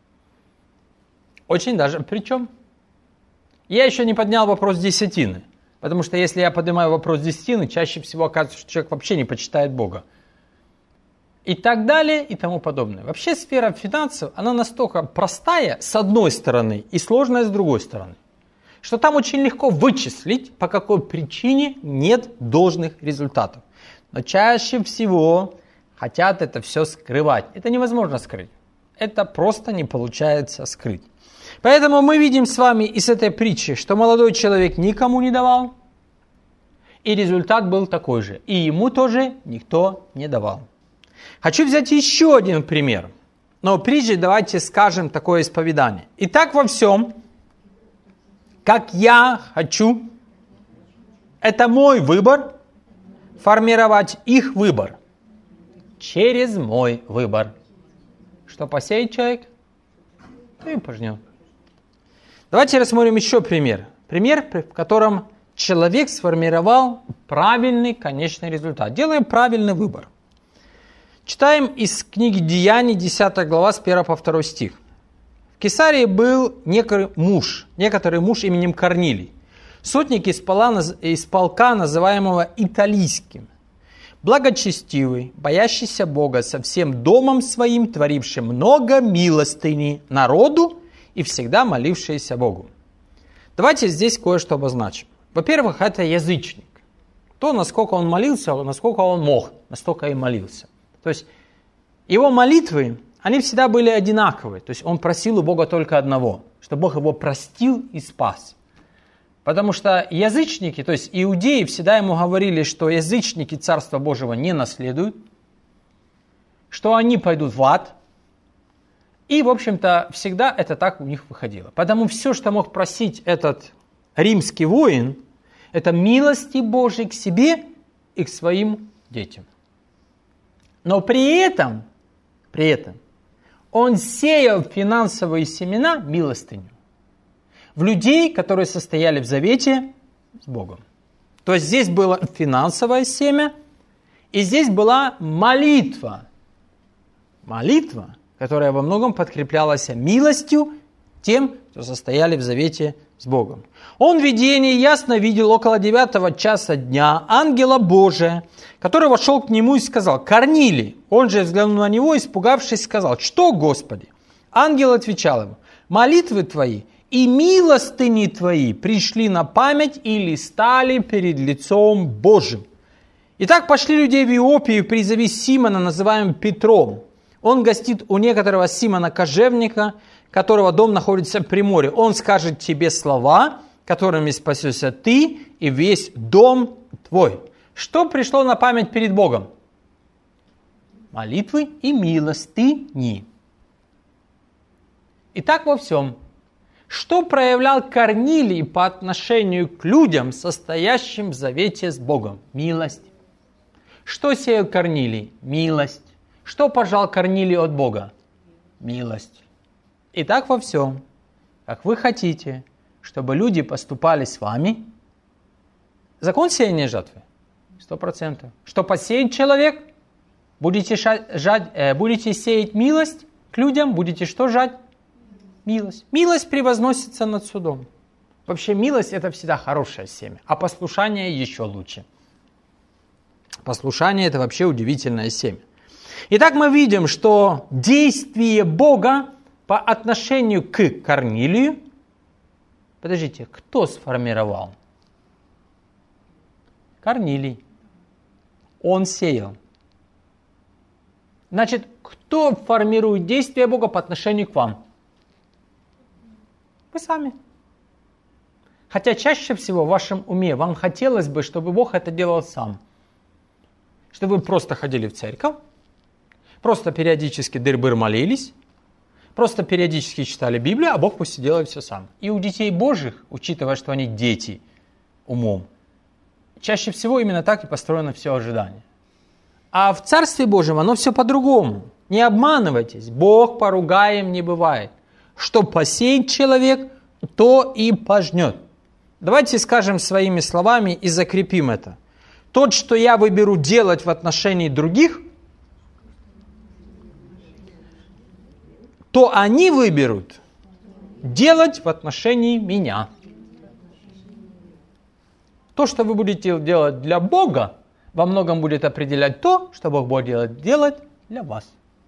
Очень даже при чем. Я еще не поднял вопрос десятины. Потому что если я поднимаю вопрос десятины, чаще всего оказывается, что человек вообще не почитает Бога. И так далее, и тому подобное. Вообще сфера финансов, она настолько простая с одной стороны и сложная с другой стороны, что там очень легко вычислить, по какой причине нет должных результатов. Но чаще всего хотят это все скрывать. Это невозможно скрыть. Это просто не получается скрыть. Поэтому мы видим с вами из этой притчи, что молодой человек никому не давал, и результат был такой же. И ему тоже никто не давал. Хочу взять еще один пример. Но прежде давайте скажем такое исповедание. Итак, во всем, как я хочу, это мой выбор, формировать их выбор через мой выбор. Что посеет человек, то и пожнет. Давайте рассмотрим еще пример. Пример, в котором человек сформировал правильный конечный результат. Делаем правильный выбор. Читаем из книги Деяний, 10 глава, с 1 по 2 стих. В Кесарии был некоторый муж именем Корнилий, сотник из полка, называемого Италийским, благочестивый, боящийся Бога, со всем домом своим, творивший много милостыни народу и всегда молившийся Богу. Давайте здесь кое-что обозначим. Во-первых, это язычник. То, насколько он молился, насколько он мог, настолько и молился. То есть его молитвы, они всегда были одинаковые. То есть он просил у Бога только одного, чтобы Бог его простил и спас. Потому что язычники, то есть иудеи, всегда ему говорили, что язычники Царства Божьего не наследуют, что они пойдут в ад. И, в общем-то, всегда это так у них выходило. Потому все, что мог просить этот римский воин, это милости Божьей к себе и к своим детям. Но при этом он сеял финансовые семена милостыню в людей, которые состояли в завете с Богом. То есть здесь было финансовое семя, и здесь была молитва. Молитва, которая во многом подкреплялась милостью тем, кто состояли в завете с Богом. Он в видении ясно видел около 9 часа дня ангела Божия, который вошел к нему и сказал: «Корнилий». Он же, взглянул на него, испугавшись, сказал: «Что, Господи?» Ангел отвечал ему: «Молитвы твои и милостыни твои пришли на память или стали перед лицом Божьим. Итак, пошли людей в Иопию, призови Симона, называемого Петром. Он гостит у некоторого Симона Кожевника, которого дом находится при море. Он скажет тебе слова, которыми спасешься ты и весь дом твой». Что пришло на память перед Богом? Молитвы и милостыни. Итак, во всем. Что проявлял Корнилий по отношению к людям, состоящим в завете с Богом? Милость. Что сеял Корнилий? Милость. Что пожал Корнилий от Бога? Милость. Итак, во всем, как вы хотите, чтобы люди поступали с вами, закон сеяния жатвы 100%. Что посеет человек, будете сеять милость к людям, будете что жать? Милость. Милость превозносится над судом. Вообще милость это всегда хорошее семя, а послушание еще лучше. Послушание это вообще удивительное семя. Итак, мы видим, что действие Бога по отношению к Корнилию, подождите, кто сформировал? Корнилий. Он сеял. Значит, кто формирует действие Бога по отношению к вам? Вы сами. Хотя чаще всего в вашем уме вам хотелось бы, чтобы Бог это делал сам. Чтобы вы просто ходили в церковь, просто периодически дыр-быр молились, просто периодически читали Библию, а Бог пусть делает все сам. И у детей Божьих, учитывая, что они дети умом, чаще всего именно так и построено все ожидание. А в Царстве Божьем оно все по-другому. Не обманывайтесь, Бог поругаем не бывает. Что посеет человек, то и пожнет. Давайте скажем своими словами и закрепим это. Тот, что я выберу делать в отношении других, то они выберут делать в отношении меня. То, что вы будете делать для Бога, во многом будет определять то, что Бог будет делать для вас.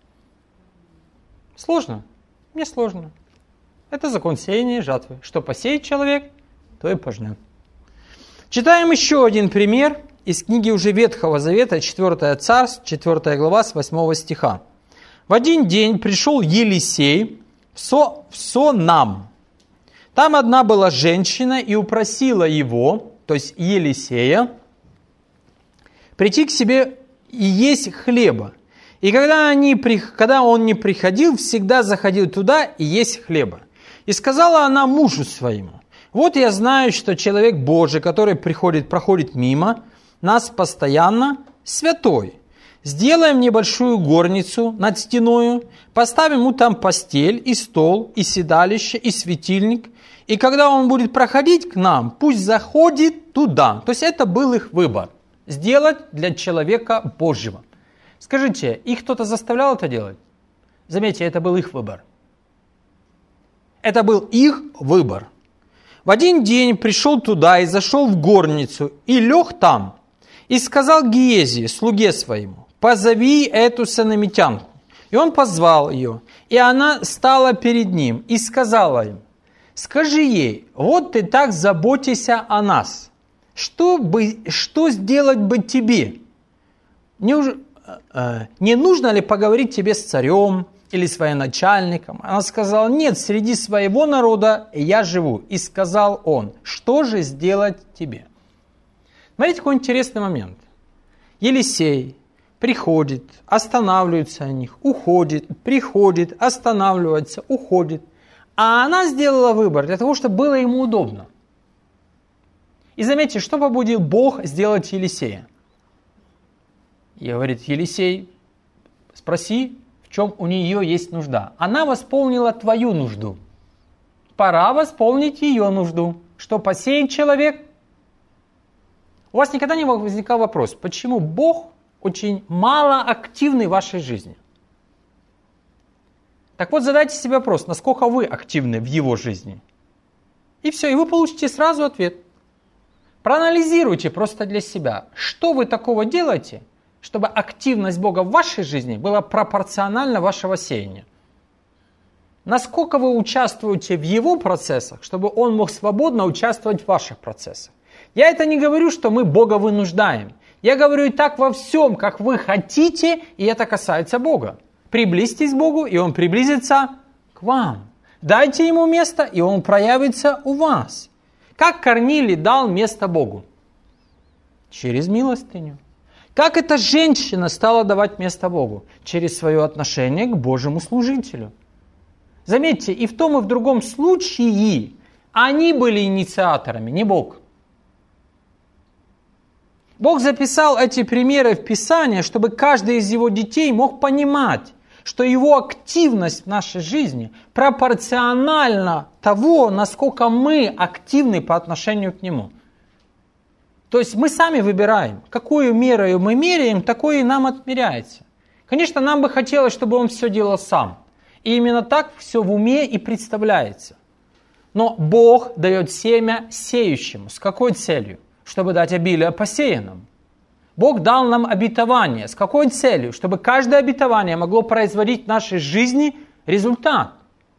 Сложно? Не сложно. Это закон сеяния и жатвы. Что посеет человек, то и пожнет. Читаем еще один пример из книги уже Ветхого Завета, 4 Царств, 4 глава, с 8 стиха. В один день пришел Елисей в Сонам. Там одна была женщина и упросила его, то есть Елисея, прийти к себе и есть хлеба. И когда он не приходил, всегда заходил туда и есть хлеба. И сказала она мужу своему: вот я знаю, что человек Божий, который проходит мимо нас постоянно, святой. Сделаем небольшую горницу над стеною, поставим ему там постель, и стол, и седалище, и светильник. И когда он будет проходить к нам, пусть заходит туда. То есть это был их выбор. Сделать для человека Божьего. Скажите, их кто-то заставлял это делать? Заметьте, это был их выбор. Это был их выбор. В один день пришел туда и зашел в горницу, и лег там, и сказал Гиези, слуге своему: позови эту сунамитянку. И он позвал ее, и она стала перед ним, и сказала им: Скажи ей, вот ты так заботишься о нас. Что сделать бы тебе? Не нужно ли поговорить тебе с царем или с военачальником? Она сказала, нет, среди своего народа я живу. И сказал он, что же сделать тебе? Смотрите, какой интересный момент. Елисей приходит, останавливается на них, уходит, приходит, останавливается, уходит. А она сделала выбор для того, чтобы было ему удобно. И заметьте, что побудил Бог сделать Елисея? И говорит, Елисей, спроси, в чем у нее есть нужда. Она восполнила твою нужду. Пора восполнить ее нужду. Что посеет человек? У вас никогда не возникал вопрос, почему Бог очень мало активный в вашей жизни? Так вот, задайте себе вопрос, насколько вы активны в его жизни. И все, и вы получите сразу ответ. Проанализируйте просто для себя, что вы такого делаете, чтобы активность Бога в вашей жизни была пропорциональна вашего сеяния. Насколько вы участвуете в Его процессах, чтобы Он мог свободно участвовать в ваших процессах. Я это не говорю, что мы Бога вынуждаем. Я говорю и так во всем, как вы хотите, и это касается Бога. Приблизьтесь к Богу, и Он приблизится к вам. Дайте Ему место, и Он проявится у вас. Как Корнилий дал место Богу? Через милостыню. Как эта женщина стала давать место Богу? Через свое отношение к Божьему служителю. Заметьте, и в том, и в другом случае они были инициаторами, не Бог. Бог записал эти примеры в Писании, чтобы каждый из его детей мог понимать, что его активность в нашей жизни пропорциональна того, насколько мы активны по отношению к нему. То есть мы сами выбираем, какую мерою мы меряем, такое и нам отмеряется. Конечно, нам бы хотелось, чтобы он все делал сам. И именно так все в уме и представляется. Но Бог дает семя сеющему. С какой целью? Чтобы дать обилие посеянному. Бог дал нам обетование. С какой целью? Чтобы каждое обетование могло производить в нашей жизни результат.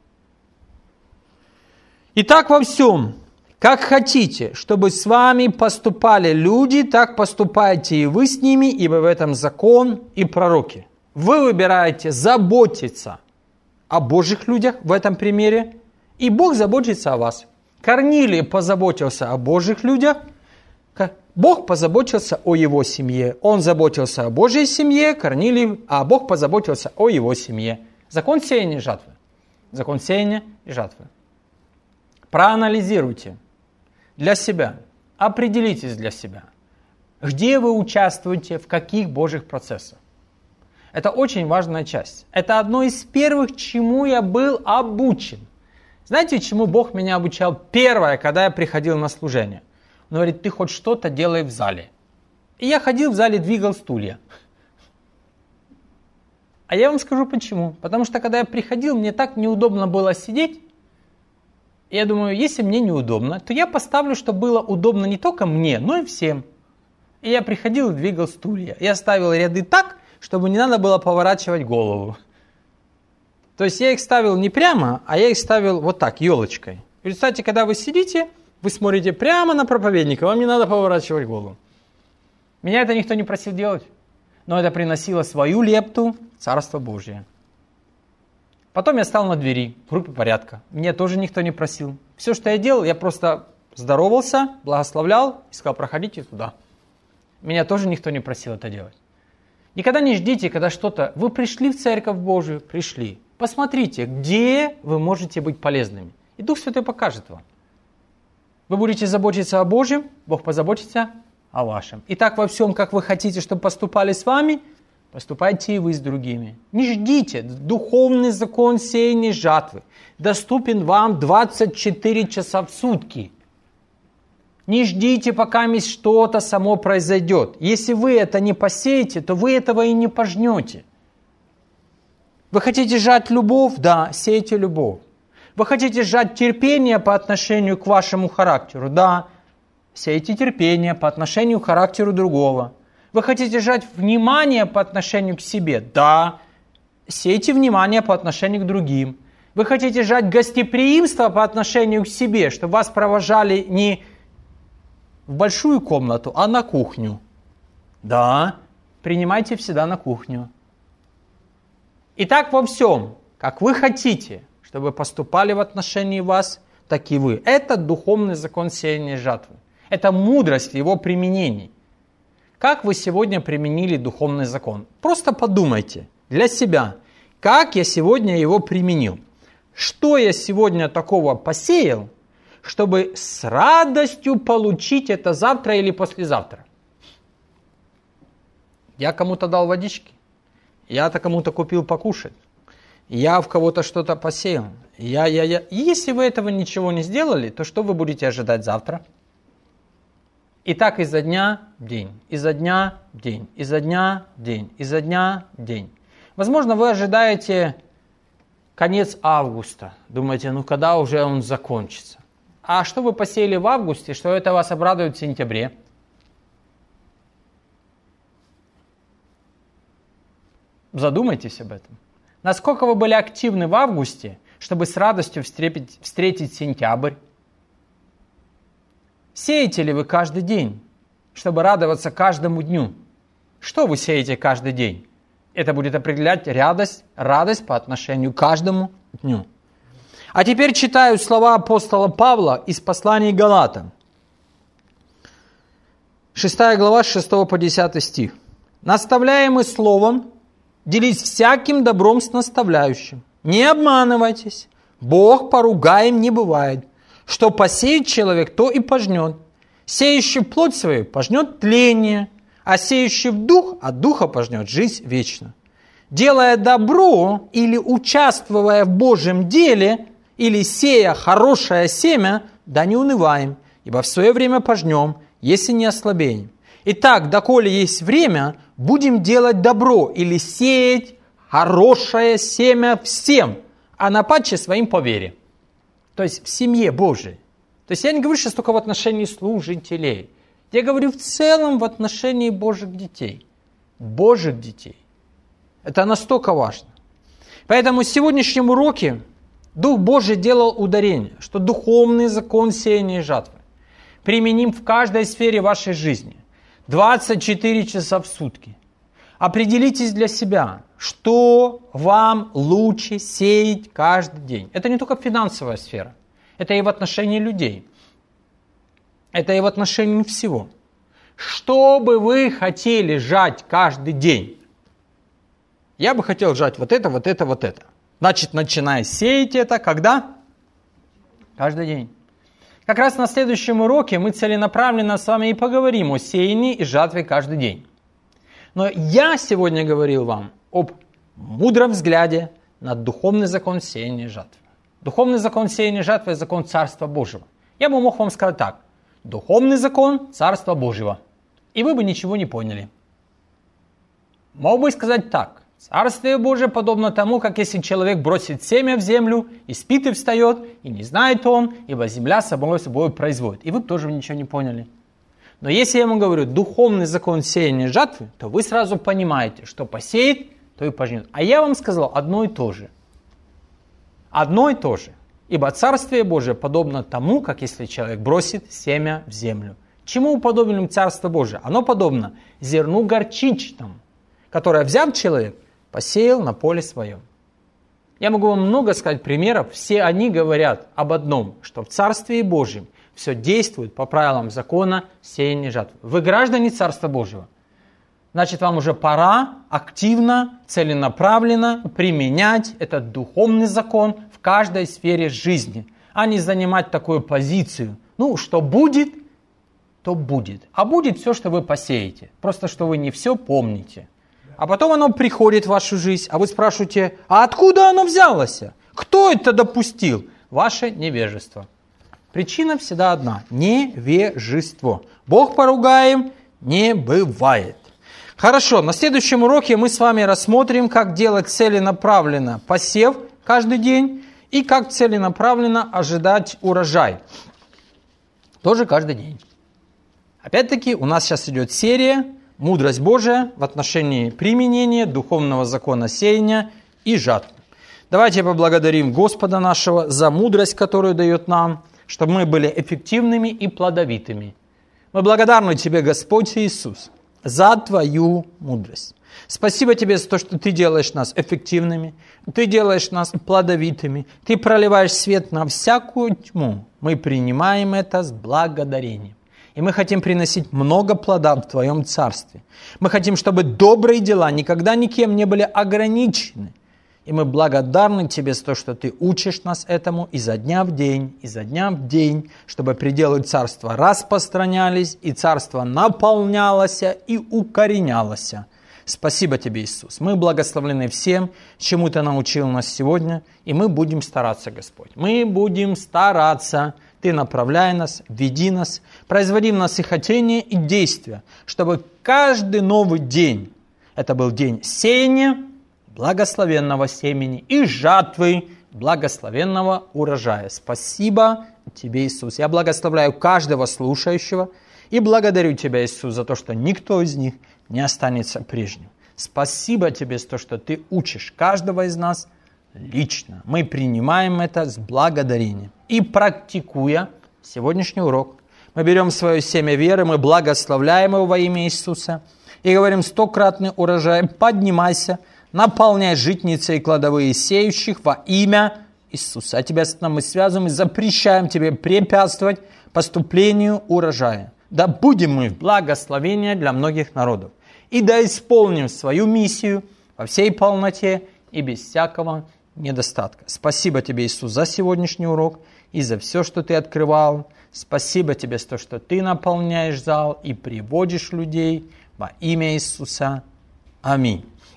Итак, во всем, как хотите, чтобы с вами поступали люди, так поступайте и вы с ними, ибо в этом закон и пророки. Вы выбираете заботиться о Божьих людях в этом примере, и Бог заботится о вас. Корнилий позаботился о Божьих людях, Бог позаботился о его семье. Он заботился о Божьей семье, Корнилий, а Бог позаботился о его семье. Закон сеяния и жатвы. Закон сеяния и жатвы. Проанализируйте для себя, определитесь для себя, где вы участвуете, в каких Божьих процессах. Это очень важная часть. Это одно из первых, чему я был обучен. Знаете, чему Бог меня обучал первое, когда я приходил на служение? Он говорит, ты хоть что-то делай в зале. И я ходил в зале, двигал стулья. А я вам скажу почему. Потому что когда я приходил, мне так неудобно было сидеть. И я думаю, если мне неудобно, то я поставлю, чтобы было удобно не только мне, но и всем. И я приходил и двигал стулья. Я ставил ряды так, чтобы не надо было поворачивать голову. То есть я их ставил не прямо, а я их ставил вот так, елочкой. Представьте, когда вы сидите, вы смотрите прямо на проповедника, вам не надо поворачивать голову. Меня это никто не просил делать, но это приносило свою лепту в Царство Божие. Потом я стал на двери в группе порядка. Меня тоже никто не просил. Все, что я делал, я просто здоровался, благословлял и сказал, проходите туда. Меня тоже никто не просил это делать. Никогда не ждите, когда что-то... Вы пришли в Церковь Божию, пришли. Посмотрите, где вы можете быть полезными. И Дух Святой покажет вам. Вы будете заботиться о Божьем, Бог позаботится о вашем. Итак, во всем, как вы хотите, чтобы поступали с вами, поступайте и вы с другими. Не ждите. Духовный закон сеяния и жатвы доступен вам 24 часа в сутки. Не ждите, пока что-то само произойдет. Если вы это не посеете, то вы этого и не пожнете. Вы хотите жать любовь? Да, сейте любовь. Вы хотите сжать терпение по отношению к вашему характеру? Да, сейте терпение по отношению к характеру другого. Вы хотите сжать внимание по отношению к себе? Да, сейте внимание по отношению к другим. Вы хотите жать гостеприимство по отношению к себе, чтобы вас провожали не в большую комнату, а на кухню. Да, принимайте всегда на кухню. И так во всем, как вы хотите, чтобы поступали в отношении вас, так и вы. Это духовный закон сеяния и жатвы. Это мудрость в его применении. Как вы сегодня применили духовный закон? Просто подумайте для себя, как я сегодня его применил. Что я сегодня такого посеял, чтобы с радостью получить это завтра или послезавтра? Я кому-то дал водички, я-то кому-то купил покушать, я в кого-то что-то посеял. Если вы этого ничего не сделали, то что вы будете ожидать завтра? И так изо дня в день, изо дня в день, изо дня в день, изо дня в день. Возможно, вы ожидаете конец августа. Думаете, ну когда уже он закончится? А что вы посеяли в августе, что это вас обрадует в сентябре? Задумайтесь об этом. Насколько вы были активны в августе, чтобы с радостью встретить сентябрь? Сеете ли вы каждый день, чтобы радоваться каждому дню? Что вы сеете каждый день? Это будет определять радость по отношению к каждому дню. А теперь читаю слова апостола Павла из послания Галатам. 6 глава, с 6 по 10 стих. «Наставляемый словом, делись всяким добром с наставляющим. Не обманывайтесь, Бог поругаем не бывает. Что посеет человек, то и пожнет. Сеющий плоть свою пожнет тление, а сеющий в дух от духа пожнет жизнь вечную. Делая добро или участвуя в Божьем деле, или сея хорошее семя, да не унываем, ибо в свое время пожнем, если не ослабеем. Итак, доколе есть время, будем делать добро или сеять хорошее семя всем, а нападче своим по вере». То есть в семье Божией. То есть я не говорю сейчас только в отношении служителей. Я говорю в целом в отношении Божьих детей. Божьих детей. Это настолько важно. Поэтому в сегодняшнем уроке Дух Божий делал ударение, что духовный закон сеяния и жатвы применим в каждой сфере вашей жизни. 24 часа в сутки. Определитесь для себя, что вам лучше сеять каждый день. Это не только финансовая сфера, это и в отношении людей. Это и в отношении всего. Что бы вы хотели жать каждый день? Я бы хотел жать вот это, вот это, вот это. Значит, начиная сеять это, когда? Каждый день. Как раз на следующем уроке мы целенаправленно с вами и поговорим о сеянии и жатве каждый день. Но я сегодня говорил вам об мудром взгляде на духовный закон сеяния и жатвы. Духовный закон сеяния и жатвы – это закон Царства Божьего. Я бы мог вам сказать так. Духовный закон Царства Божьего. И вы бы ничего не поняли. Мог бы сказать так. Царствие Божие подобно тому, как если человек бросит семя в землю, и спит и встает, и не знает он, ибо земля собой производит. И вы бы тоже ничего не поняли. Но если я ему говорю духовный закон сеяния и жатвы, то вы сразу понимаете, что посеет, то и пожнет. А я вам сказал одно и то же. Одно и то же. Ибо Царствие Божие подобно тому, как если человек бросит семя в землю. Чему уподоблено Царство Божие? Оно подобно зерну горчичному, которое, взяв человек, посеял на поле своем. Я могу вам много сказать примеров. Все они говорят об одном, что в Царстве Божьем все действует по правилам закона сеяния и жатвы. Вы граждане Царства Божьего. Значит, вам уже пора активно, целенаправленно применять этот духовный закон в каждой сфере жизни, а не занимать такую позицию. Ну, что будет, то будет. А будет все, что вы посеете. Просто, что вы не все помните. А потом оно приходит в вашу жизнь, а вы спрашиваете, а откуда оно взялось? Кто это допустил? Ваше невежество. Причина всегда одна – невежество. Бог поругаем не бывает. Хорошо, на следующем уроке мы с вами рассмотрим, как делать целенаправленно посев каждый день и как целенаправленно ожидать урожай. Тоже каждый день. Опять-таки у нас сейчас идет серия «Мудрость Божия в отношении применения духовного закона сеяния и жатвы». Давайте поблагодарим Господа нашего за мудрость, которую дает нам, чтобы мы были эффективными и плодовитыми. Мы благодарны Тебе, Господь Иисус, за Твою мудрость. Спасибо Тебе за то, что Ты делаешь нас эффективными, Ты делаешь нас плодовитыми, Ты проливаешь свет на всякую тьму. Мы принимаем это с благодарением. И мы хотим приносить много плода в Твоем Царстве. Мы хотим, чтобы добрые дела никогда никем не были ограничены. И мы благодарны Тебе за то, что Ты учишь нас этому изо дня в день, чтобы пределы Царства распространялись, и Царство наполнялось и укоренялось. Спасибо Тебе, Иисус. Мы благословлены всем, чему Ты научил нас сегодня, и мы будем стараться, Господь. Мы будем стараться. Ты направляй нас, веди нас, производи в нас и хотения, и действия, чтобы каждый новый день, это был день сеяния, благословенного семени и жатвы благословенного урожая. Спасибо Тебе, Иисус. Я благословляю каждого слушающего и благодарю Тебя, Иисус, за то, что никто из них не останется прежним. Спасибо Тебе за то, что Ты учишь каждого из нас лично. Мы принимаем это с благодарением. И практикуя сегодняшний урок, мы берем свое семя веры, мы благословляем его во имя Иисуса и говорим: 100-кратный урожай, поднимайся, наполняй житницы и кладовые сеющих во имя Иисуса. А Тебя с нами связываем и запрещаем Тебе препятствовать поступлению урожая. Да будем мы в благословении для многих народов. И да исполним свою миссию во всей полноте и без всякого недостатка. Спасибо Тебе, Иисус, за сегодняшний урок и за все, что Ты открывал. Спасибо Тебе за то, что Ты наполняешь зал и приводишь людей во имя Иисуса. Аминь.